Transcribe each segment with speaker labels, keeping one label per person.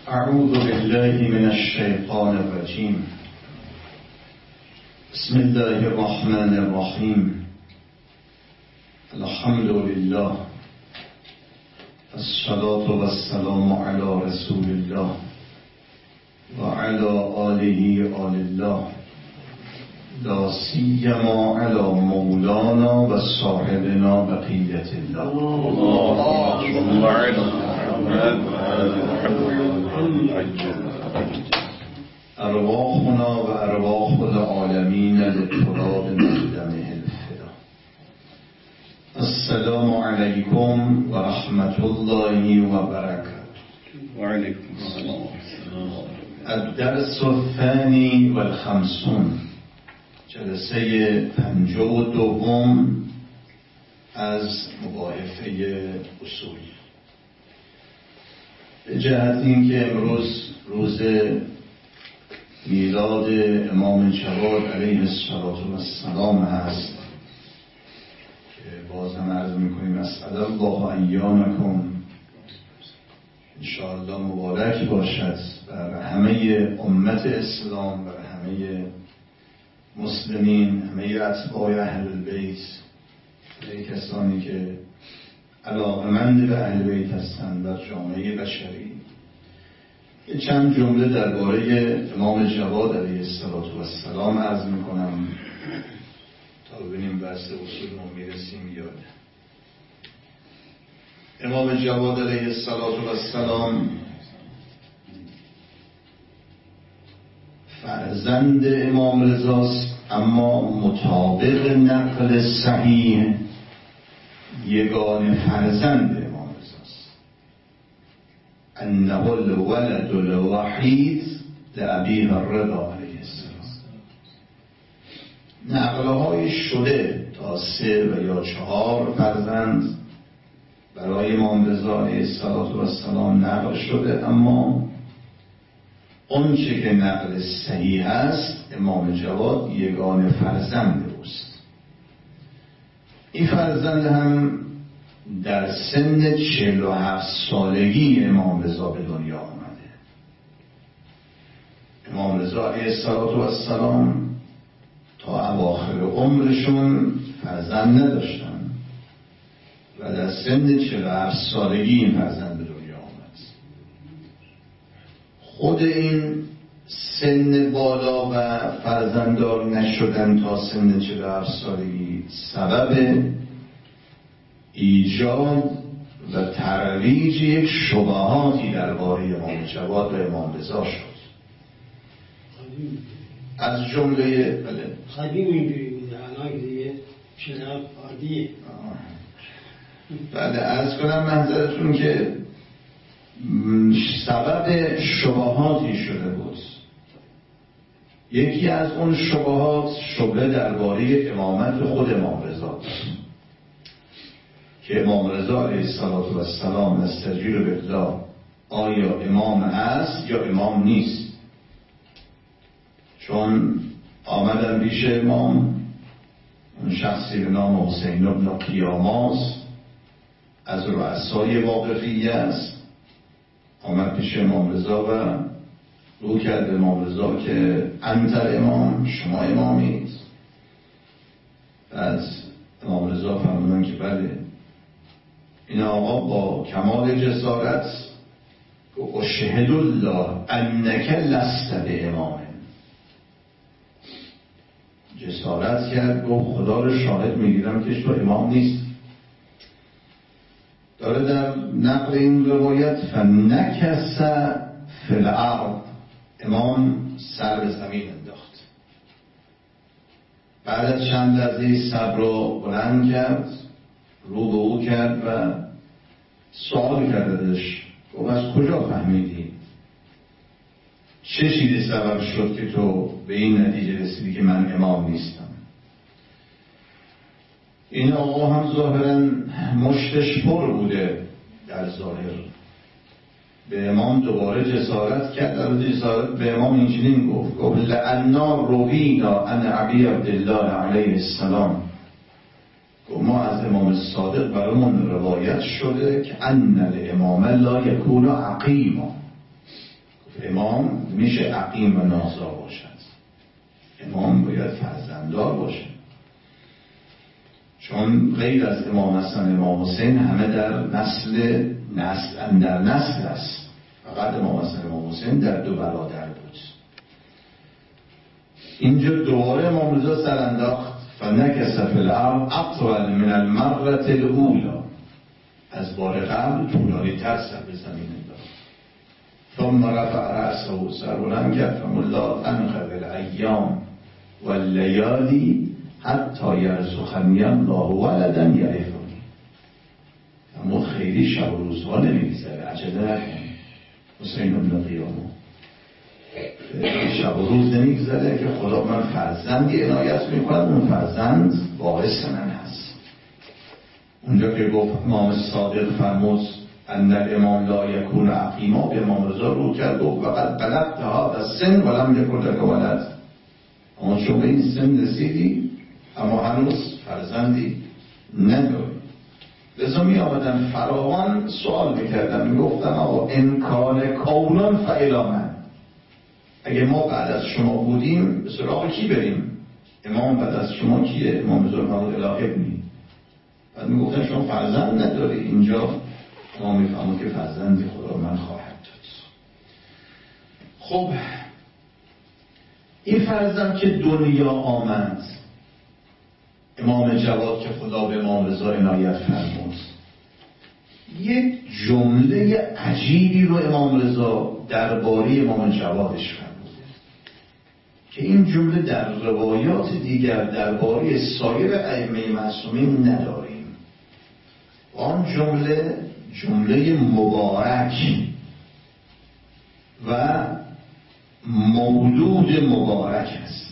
Speaker 1: اعوذ بالله من الشیطان الرجیم. بسم الله الرحمن الرحیم. الحمد لله، الصلاة والسلام علی رسول الله و علی آله آل الله، لا سیما علی مولانا و صاحبنا بقیت الله. ارواحنا و ارواح العالمین للتراب مقدمه الفدا. السلام علیکم و رحمت الله و برکاته.
Speaker 2: و علیکم السلام.
Speaker 1: الدرس الثانی و الخمسون، جلسه 52 از مباحثه اصولی. به جهت اینکه امروز روز میلاد امام جواد علیه السلام هست که بازم عرض میکنیم اسعد الله ایامکم، انشاءالله مبارک باشد بر همه امت اسلام، بر همه مسلمین، همه اتباع اهل البیت، همه کسانی که علاقمند به اهل بیت هستند و جامعه بشری. یه چند جمله درباره امام جواد علیه السلام عرض میکنم تا ببینیم بحث اصولمون میرسیم یا نه. امام جواد علیه السلام فرزند امام رضاست، اما مطابق نقل صحیح یگانه فرزند امام رضاست. انه الولد الوحید لابیه الرضا علیه السلام. نقلهای شده تا 3 و یا 4 فرزند برای امام رضا علیه السلام نقل شده، اما اون چه که نقل صحیح است امام جواد یگانه فرزند اوست. این فرزند هم در سن 47 سالگی امام رضا به دنیا آمده. امام رضا علیه السلام تا اواخر عمرشون فرزند نداشتن و در سن 47 سالگی این فرزند به دنیا آمد. خود این سن بالا و فرزنددار نشدن تا سن 47 سالگی سبب ایجاد و ترویج یک شبهاتی درباره امام جواد و امام رضا شد. از جمله
Speaker 3: قدیم اینجوری بوده، الان دیگه شنف عادیه.
Speaker 1: بله، عرض کنم منظرتون که سبب شبهاتی شده بود. یکی از اون شبهات شبهه درباره امامت خود امام رضا، که امام رضا علیه السلام نستجیر بالله آیا امام است یا امام نیست. چون آمدن پیش امام اون شخصی به نام حسین بن قیاماس از رؤسای واقفیه است، آمد پیش امام رضا و رو کرد به امام رضا که انتر امام، شما امامید. از امام رضا فرمودن که بله. این آقا با کمال جسارت گفت اشهد الله انک لست بامام. جسارت کرد، گفت خدا رو شاهد میگیرم که تو امام نیست. داره در نقل این روایت فنکس فی الارض، امام سر به زمین انداخت. بعد از چند لحظه سر رو بلند کرد، رو به او کرد و سوال کردش، گفت از کجا فهمیدی؟ چه چیزی سبب شد که تو به این نتیجه رسیدی که من امام نیستم؟ این آقا هم ظاهرا مشتش پر بوده در ظاهر، به امام دوباره جسارت کرد. در جسارت به امام اینجنین گفت لعنا روینا ان ابی عبدالله علیه السلام، ما از امام صادق برامون روایت شده که ان الامام لا یکون عقیما، امام میشه عقیم و نازا باشد، امام باید فرزنددار باشه، چون غیر از امام حسن امام حسین همه در نسل است. فقط امام حسن امام حسین در دو برادر بود. اینجا دوباره امام رضا سر انداخت فنکس فی الارض اطول من المرة الاولی، از بار قبل طولانی تر سر به زمین انداخت. ثم رفع رأسه، سر بلند کرد فرمود لا تنقض الایام واللیالی حتی یرزقنی الله ولدا یرثنی. اما خیلی شب و روزها نمیگذره، عجله نکنی حسین بن قیامه، شب و روز نمیگذره که خدا من فرزندی عنایت میکنم، اون فرزند باعث من هست. اونجا که گفت امام صادق فرمود ان الامام لا یکون عقیما، به امام رضا رو کرد و وقد بلغت هذا السن ولم یکن لک ولد، اما چون به این سن رسیدی اما هنوز فرزندی نداری. لذا می آمدن فراوان سوال میکردن، میگفتن آقا انکان کونان فعلا من، اگه ما بعد از شما بودیم به سراغ کی بریم؟ امام بعد از شما کیه؟ امام رضا فرمود الی ابنی. بعد میگفتن شما فرزند نداری، اینجا ما میفهمیم که فرزندی خدا من خواهد داد. خب این فرزند که دنیا آمد، امام جواد که خدا به امام رضا عنایت فرمود، یک جمله عجیبی رو امام رضا درباره امام جوادش فرموده که این جمله در روایات دیگر درباره سایر ائمه معصومین نداریم. آن جمله مبارک و مولود مبارک است.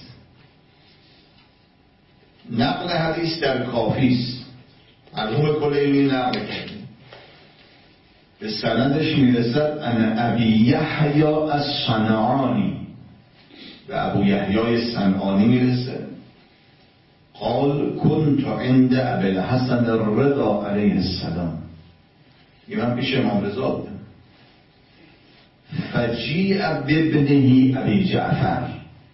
Speaker 1: نقل حدیث در کافی است، مرحوم کلینی نقل کرده، به سندش میرسد ان ابی یحیی الصنعانی، به ابو یحیی صنعانی میرسه قال كنت عند ابي الحسن الرضا علیه السلام، من پیش امام رضا بودم، فجیع بابنه ابی جعفر.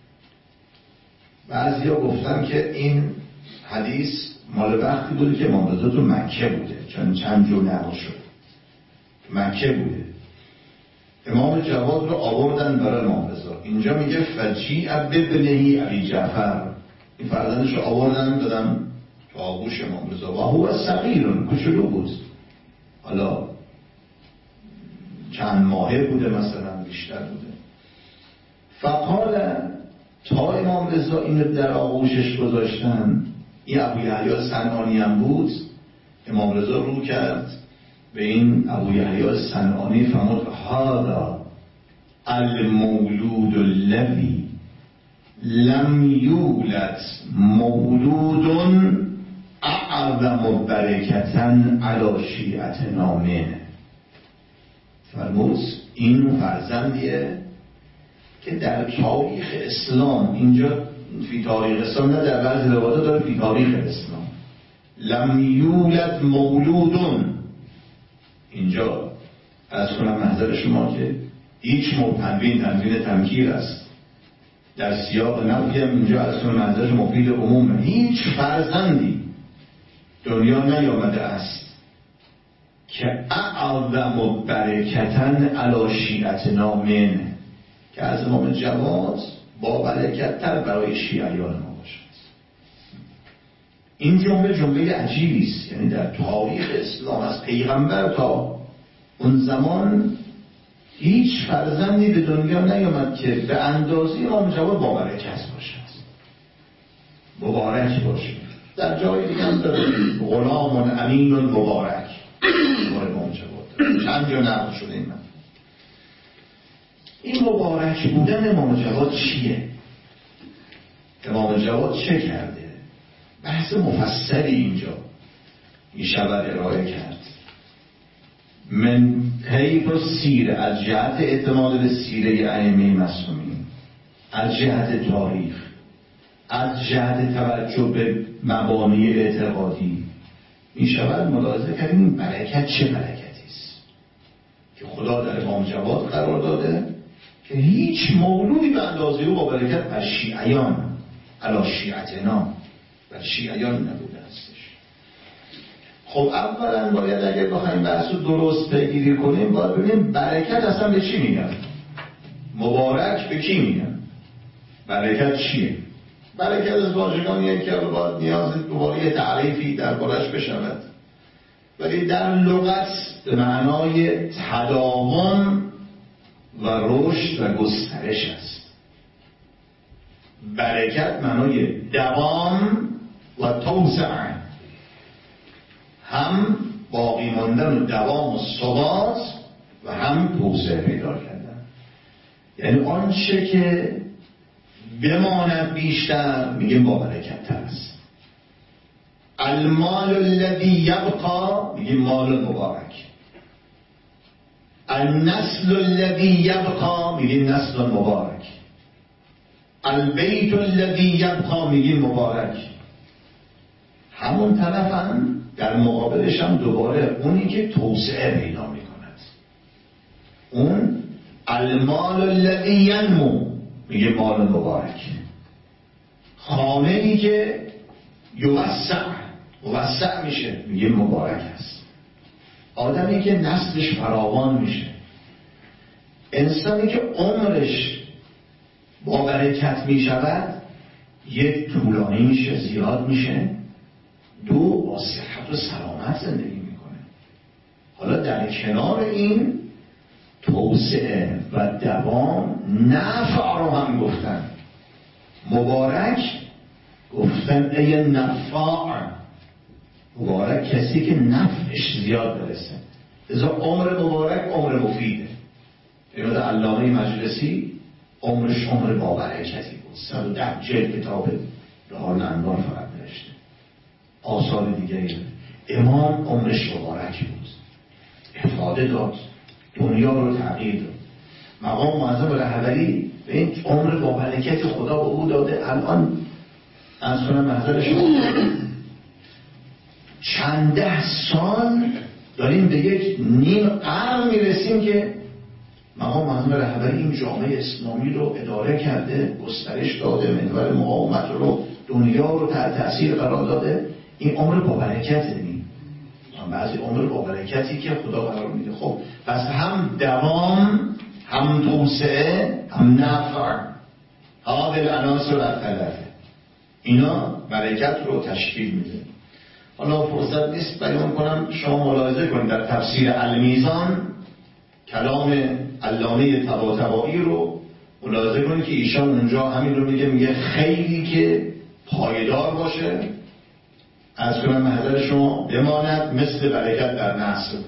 Speaker 1: بعضیا گفتن که این حدیث مال وقتی بوده که امام رضا تو مکه بوده، چون چند جو نقل شد مکه بوده. امام جواد رو آوردن برای امام رضا، اینجا میگه فجیع بابنه ابی جعفر، این فرزندش رو آوردن دادن تو آغوش امام رضا و هو صغیر، کوچولو بود، حالا چند ماهه بوده مثلا، بیشتر بوده. فقال تا امام رضا این در آغوشش گذاشتن، این ابو یحیی صنعانی هم بود، امام رضا رو کرد به این ابو یحیی صنعانی فرمود هذا المولود الذی لم یولد مولود اعظم برکتا علی شیعتنا منه. فرمود این فرزندیه که در تاریخ اسلام، اینجا فی تاریخ اسلام نه، در بعضی روایات داره فی تاریخ اسلام، لم یولد مولودون، اینجا از کنم محضر شما که هیچ تنوین تنکیر است، در سیاق نفی هم اینجا از کنم محضر مفید عمومه، هیچ فرزندی دنیا نیامده است که اعظم برکتن علی شیعتنا من، که از امام جواد با برکت تر برای شیعیان ما باشد. این جمله عجیبی است، یعنی در تاریخ اسلام از پیغمبر تا اون زمان هیچ فرزندی به دنیا نیامد که به اندازه امام جواد با برکت باشد، مبارک باشه. در جای دیگه هم داره غلام امین مبارک، امام جواد چند جا نقل شده این من. این مبارک بودن امام جواد چیه؟ امام جواد چه کرده؟ بحث مفصلی اینجا میشود ارائه کرد. من حیث السیره، از جهت اعتماد به سیره ائمه معصومین، از جهت تاریخ، از جهت توجه به مبانی اعتقادی، میشود ملاحظه کرد این برکت چه برکتی است که خدا در امام جواد قرار داده که هیچ مولودی به اندازه او با برکت بر شیعیان علا شیعتنا بر شیعیان نبوده هستش. خب اولا باید اگر بخوایم بحث رو درست پیگیری کنیم باید ببینیم برکت اصلا به چی میگن؟ مبارک به کی میگن؟ برکت چیه؟ برکت از واژگانیه که باید نیاز دوباره یه تعریفی دربارش بشود، ولی در لغت به معنای تداوم و رشد و گسترش است. برکت معنای دوام و توسعه، هم باقی ماندن و دوام و ثبات و هم توسعه پیدا کردن. یعنی آنچه که بماند بیشتر میگیم با برکت تر است. المال الذي یبقا میگیم مال مبارک. النسل الذي یبقا میگیم نسل مبارک. البیت الذي یبقا میگیم مبارک. همون طرف هم در مقابلش هم دوباره اونی که توسعه پیدا میکند، اون المال الذي ینمو میگه مال مبارک. خانه ای که موسع میشه میگه مبارک است. آدمی که نسلش فراوان میشه، انسانی که عمرش با برکت میشود، یک طولانی میشه، زیاد میشه، دو با صحت و سلامت زندگی میکنه. حالا در کنار این توسعه و دوام نفع رو هم گفتن. مبارک گفتن ای نفاع، مبارک کسی که نفعش زیاد برسه. لذا عمر مبارک عمر مفیده. یاد علامه مجلسی عمرش عمر با برکتی بود. 110 جلد کتاب دار الانوار فقط نوشته. آثار دیگه امام عمرش مبارک بود، افاده داد، دنیا رو تغییر داد. مقام معظم رهبری به این عمر با برکت خدا به او داده. الان از کنم محضر شما چند ده سال داریم به یک نیم قرن میرسیم که مقام معظم رهبری این جامعه اسلامی رو اداره کرده، گسترش داده، محور مقاومت رو، دنیا رو تحت تأثیر قرار داده. این عمر با برکت داریم، بعضی عمر با برکتی که خدا قرار میده. خب پس هم دوام، هم توسعه، هم نفع، ها بالعناصر الثلاثه، اینا برکت رو تشکیل میده. حالا فرصت نیست بیان کنم، شما ملاحظه کنید در تفسیر المیزان کلام علامه طباطبایی رو ملاحظه کنید که ایشان اونجا همین رو میگه خیلی که پایدار باشه، از کنم محضر شما بماند مثل برکت در نسل،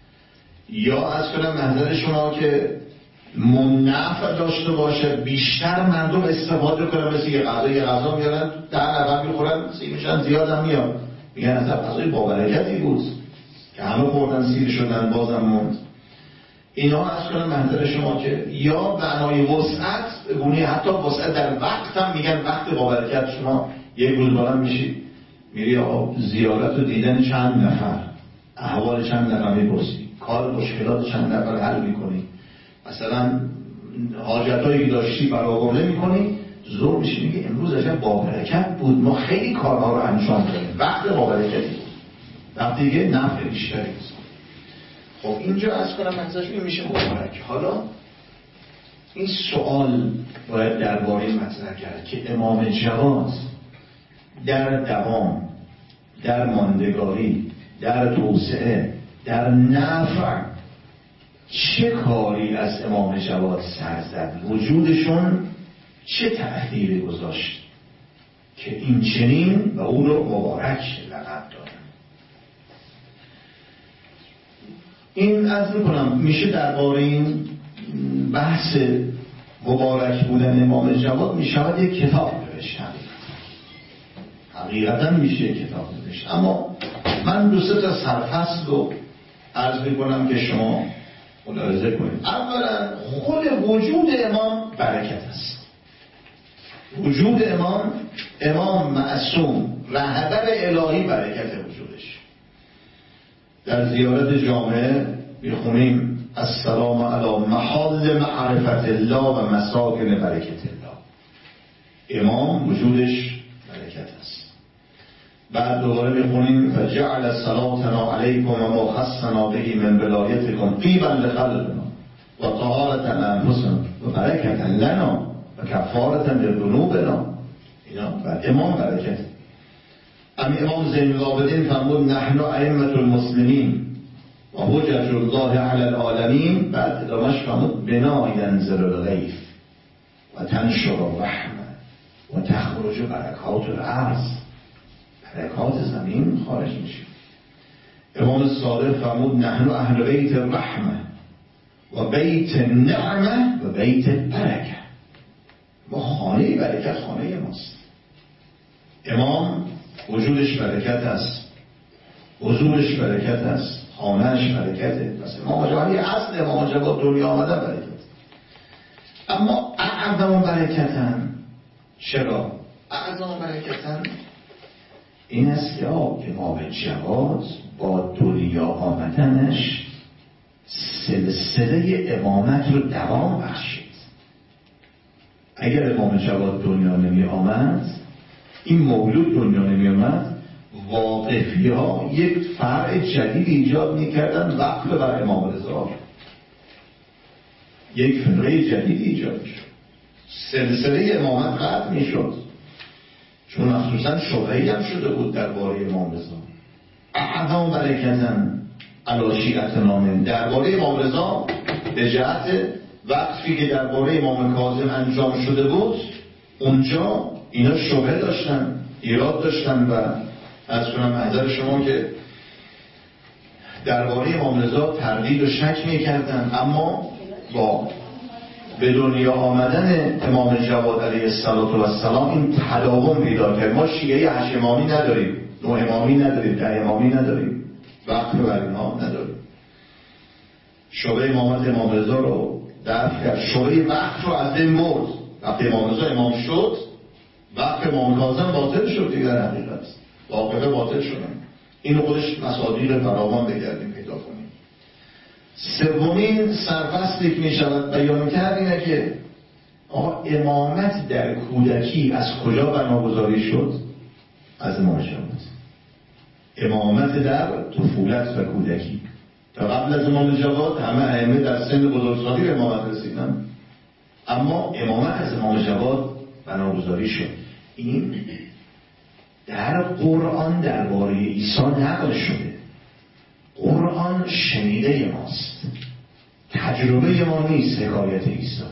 Speaker 1: یا از کنم محضر شما که منفع داشته باشه، بیشتر مردم استفاده کنن، مثل یه غذا میارن 10 نفر میخورن، سیر میشن، زیاد هم میاد، میگن اصلا غذای با برکتی بود که همه خوردن سیر شدن بازم موند. اینا از کنم محضر شما که یا معنای وسعت بگونی، حتی وسعت در وقت هم میگن وقت با برکت. شما یک روز بارم میشید میری زیارت و دیدن چند نفر، احوال چند نفر میپرسی، کار مشکلات چند نفر حل میکنی، مثلا حاجتایی داشتی برآورده میکنی، زور میشی میگه امروز عجب با برکت بود، ما خیلی کارها رو انجام دادیم، وقت با برکتی بود، وقتی دیگه نفع بیشتری بود. خب اینجا از کنم منظرش این میشه مبارک. حالا این سوال باید درباره مطرح کرد که امام جواد در دوام، در ماندگاری، در توسعه، در نفع چه کاری از امام جواد سر زد؟ وجودشون چه تأثیری گذاشت که این چنین و او رو مبارک لقب دادن؟ این عرض میکنم میشه درباره این بحث مبارک بودن امام جواد میشود یک کتاب نوشت، حقیقتا میشه یک کتاب نوشت. اما من 2-3 تا سرفصل رو عرض میکنم که شما ملاحظه کنید. اولا خود وجود امام برکت است. وجود امام معصوم رهبر الهی برکت وجودش. در زیارت جامعه میخونیم السلام علی محال معرفت الله و مساکن برکت الله. امام وجودش برکت است. بعد دوباره میخونیم فجعل صلاتنا علیکم و ما خصنا به من ولایتکم طیبا لقلبنا و طهارة لانفسنا و برکة لنا و کفارة لذنوبنا. اینا بعد امام برکت. امام زین العابدین فرمود نحن ائمة المسلمین و حجة الله علی العالمین. بعد ادامهش فرمود بنا ینزل الغیث و تنشر الرحمه و تخرج برکات الارض. برکات زمین خارج میشه. امام صادق فرمود نحن اهل بیت الرحمه و بیت النعمه و بیت البرکه. ما خانه برکت خانه ماست. امام وجودش برکت است، حضورش برکت است، خانهش برکته. پس امام جوادی اصل امام جواد دنیا آمده برکت. اما اعظم برکتن. چرا؟ اعظم برکتن این است که امام جواد با دنیا آمدنش سلسله امامت رو دوام بخشید. اگر امام جواد دنیا نمی آمد، این مولود دنیا نمی آمد، واقفی ها یک فرع جدید ایجاد می کردن وقف بر امام رضا. یک فرقه جدید ایجاد شد، سلسله امامت قطع می شد، چون مخصوصا شبهه‌ای هم شده بود درباره امام رضا. اعظم برکتن علی شیعت نامه. درباره امام رضا به جهت وقفی که درباره امام کاظم انجام شده بود، اونجا اینا شبهه داشتن، ایراد داشتن و از کنم محضر شما که درباره امام رضا تردید و شک می‌کردن. اما با به دنیا آمدن امام جواد علیه السلام این تداوم پیدا کرد. ما شیعه 8 امامی نداریم، 9 امامی نداریم، 10 امامی نداریم، وقت بر اینها نداریم. شبهه امامت امام رضا رو دفع کرد. شبهه وقت رو از بین برد. وقتی امام رضا امام شد، وقت امام کاظم باطل شد دیگه. در حقیقت واقعه باطل شدن. این خودش مصادیق فراوان بگردیم پیدا کنیم. سومین سرفصلی که میشود بیان کرد اینه که امامت در کودکی از کجا بناگذاری شد؟ از امام جواد. امامت در طفولت و کودکی. تا قبل از امام جواد همه ائمه در سن بزرگسالی به امامت رسیدن، اما امامت از امام جواد بناگذاری شد. این در قرآن درباره عیسی نقل شده. قرآن شنیده ماست، تجربه ما نیست. حکایت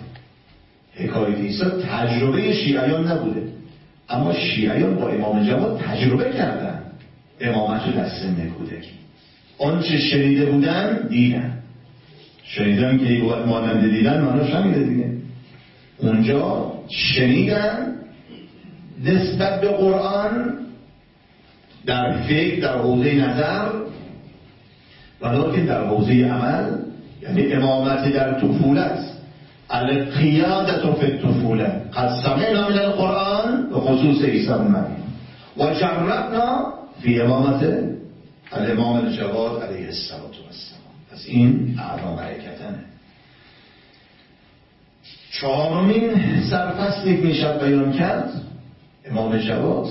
Speaker 1: عیسی تجربه شیعیان نبوده، اما شیعیان با امام جواد تجربه کردن امامت رو در سن کودکی. آنچه شنیده بودن دیدن. شنیدن که مانند دیدن معناش همینه دیگه. اونجا شنیدن نسبت به قرآن در فکر، در حوزه نظر، ولیکن در حوزه عمل، یعنی امامت در طفولت. القیادة فی الطفوله قد سمعنا من القرآن به خصوص عیسی بن مریم و جربنا فی امامت الامام الجواد علیه السلام. پس این اعظم برکتنه. چهارمین سرفصلی که میشد بیان کرد امام جواد،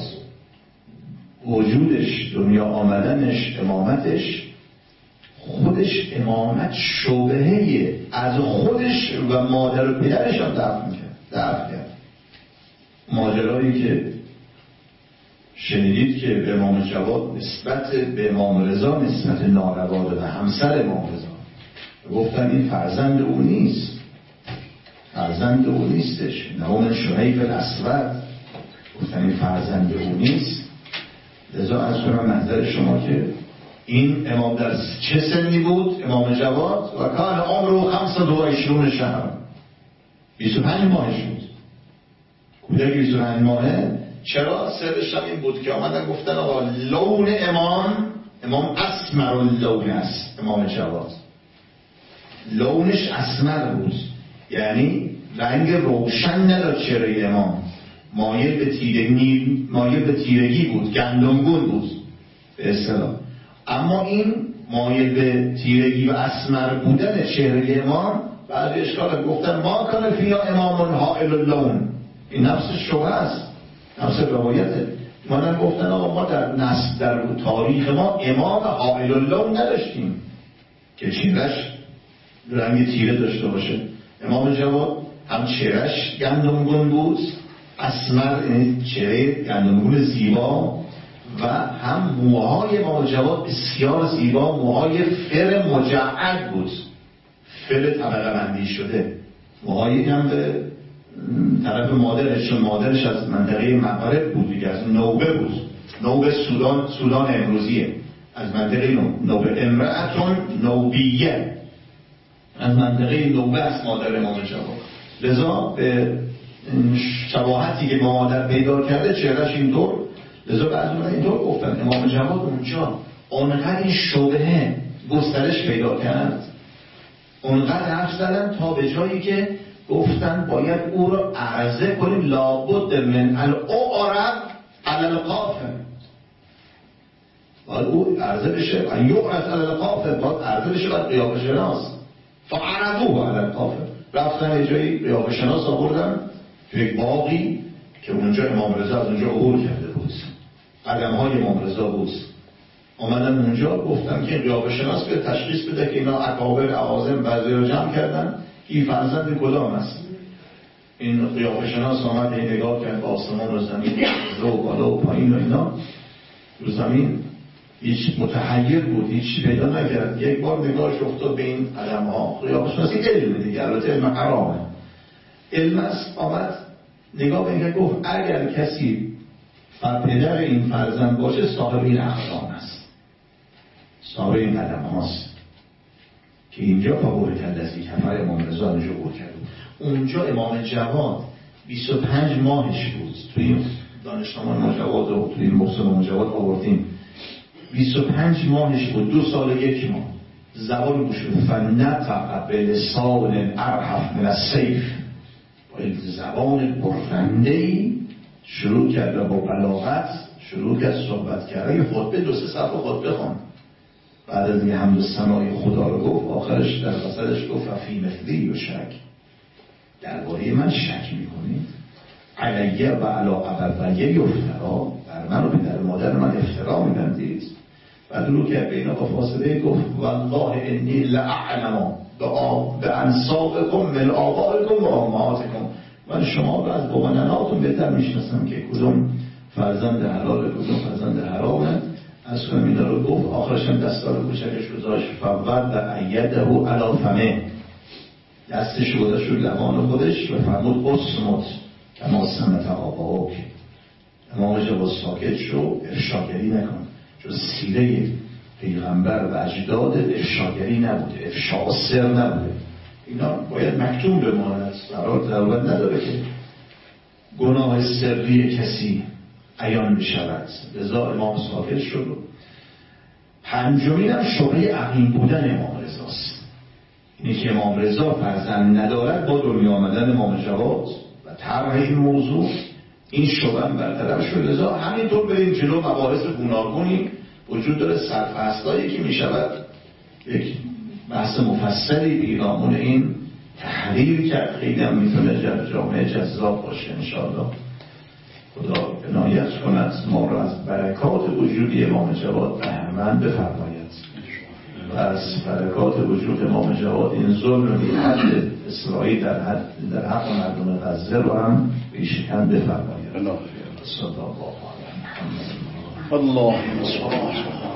Speaker 1: وجودش، دنیا آمدنش، امامتش، خودش امامت شبهه از خودش و مادر و پدرش هم دفع کرد. ماجرایی که شنیدید که به امام جواد نسبت به امام رضا نسبت ناروا داده، همسر امام رضا گفتن این فرزند او نیست، فرزند او نیستش، نه من شریف الاسود، گفتن این فرزند او نیست. لذا از کنم منظر شما که این امام در چه سنی بود؟ امام جواد و کان عمره 25 شهر، 25 ماهش بود. کودک 25 ماهه. چرا؟ سرش هم این بود که آمدن گفتن آقا لون امام اسمر اللون است. امام جواد لونش اسمر بود، یعنی رنگ روشن نداشت. چهره امام مایل به تیرگی بود، گندمگون بود به اصطلاح. اما این مایل به تیرگی و اسمر بودن چهره امام، بعضی اشکال گفتن ما کان فیها امام حائل اللون، این نفس شبه است، نفس روایته. مانن گفتن آقا ما در نسل در تاریخ ما امام حائل اللون نداشتیم که چهرش رنگ تیره داشته باشه. امام جواد هم چهرش گندمگون بود، اسمر، یعنی چهره گندمگون زیبا، و هم موهای امام جواد بسیار زیبا، موهای فر مجعد بود، فر طبقه بندی شده، موهایی هم به طرف مادرش، چون مادرش از منطقه مغرب بود دیگه، از نوبه بود، نوبه سودان امروزیه، از منطقه نوبه، امرأتون نوبیه، از منطقه نوبه است مادر امام جواد. لذا به شباهتی که با مادر پیدا کرده چهرش اینطور، لذا بعضی من اینطور گفتن امام جواد اونجا اونقدر این شبهه گسترش پیدا کرد، اونقدر حرف زدن تا به جایی که گفتن باید او رو عرضه کنیم لابد من الاعرب علی القافه، باید او عرضه بشه و یعرض علی القافه، باید عرضه بشه باید قیافه شناس، فعرضوه علی القافه. رفتن یه جایی قیافه شناس آوردن توی یک باقی که اونجا امام رضا از اونجا عبور کرده بود، قدم های امام رضا بود، آمدن اونجا گفتن که قیافه شناس به تشخیص بده که اینا اکابر اعاظم بعضی رو جمع کردن، این فرزند کدام است. این قیافه شناس آمد این نگاه کرد به آسمان و زمین، رو بالا و پایین و اینا، رو زمین هیچ متحیر بود، هیچ پیدا نکرد. یک بار نگاهش افتاد به این قدم ها، قیافه شناسی علم دیگه، البته علم حرامه، علم است. آمد نگاه به اینکه گفت اگر کسی پدر این فرزند باشه صاحب این اقدام است، صاحب این قدم هاست که اینجا فابور کرده از یک نفر امام رضا اونجا بود کرد. اونجا امام جواد 25 ماهش بود، توی این دانشنامه مجواد و توی این مقصد مجواد آوردیم 25 ماهش بود، 2 سال و 1 ماه زبان گوشد فنطق بلسان ارحف من السیف، با این زبان پرخنده‌ای شروع کرد و با بلاغت شروع کرد صحبت کردن. خطبه 2-3 صفحه خطبه خواند، بعد از این حمد و ثنای خدا رو گفت، آخرش در وسطش گفت فی مثلی و شک، درباره من شک میکنید، علیه و علی ابویه یفترا، بر من و پدر مادر من افترا میبندید. بعد رو که بینا با فاصله گفت والله انی لاعلم بانسابکم من آبائکم و امهاتکم، من شما رو از بابا نناتون بهتر میشناسم که کدوم فرزند حلال کدوم فرزند حرامه. از کنم اینا رو گفت، آخرش هم دستار کوچکش گذاشت فوض ایده علی فمه، دستش گذاشت رو لبان خودش و فرمود اصمت کما سمت آباک، امام جواد ساکت شو، افشاگری نکن، چون سیره پیغمبر و اجداد افشاگری نبوده، افشا سر نبوده، اینا باید مکتوم بماند، ضرورت نداره که گناه سری کسی عیان بشود. لذا امام ساکت شد. پنجمین هم شبهه عقیم بودن امام رضاست، اینی که امام رضا فرزند ندارد با دنیا آمدن امام جواد و طرح این موضوع، این شبهه برطرف شد. لذا همینطور بریم جلو، مباحث گوناگونی وجود داره، سرفصلایی که می شود یک بحث مفصلی پیرامون این تحریر کرد، خیلی هم میتونه جامعه جذاب باشه انشاءالله. خدا عنایت کند ما را از برکات وجودی امام جواد بهره‌مند بفرماید و از برکات وجود امام جواد این ظلم بی حد اسرائیل در حق مردم غزه رو هم بیشکن بفرماید.
Speaker 2: الله
Speaker 1: صلی الله علیه و محمد.
Speaker 2: اللهم صل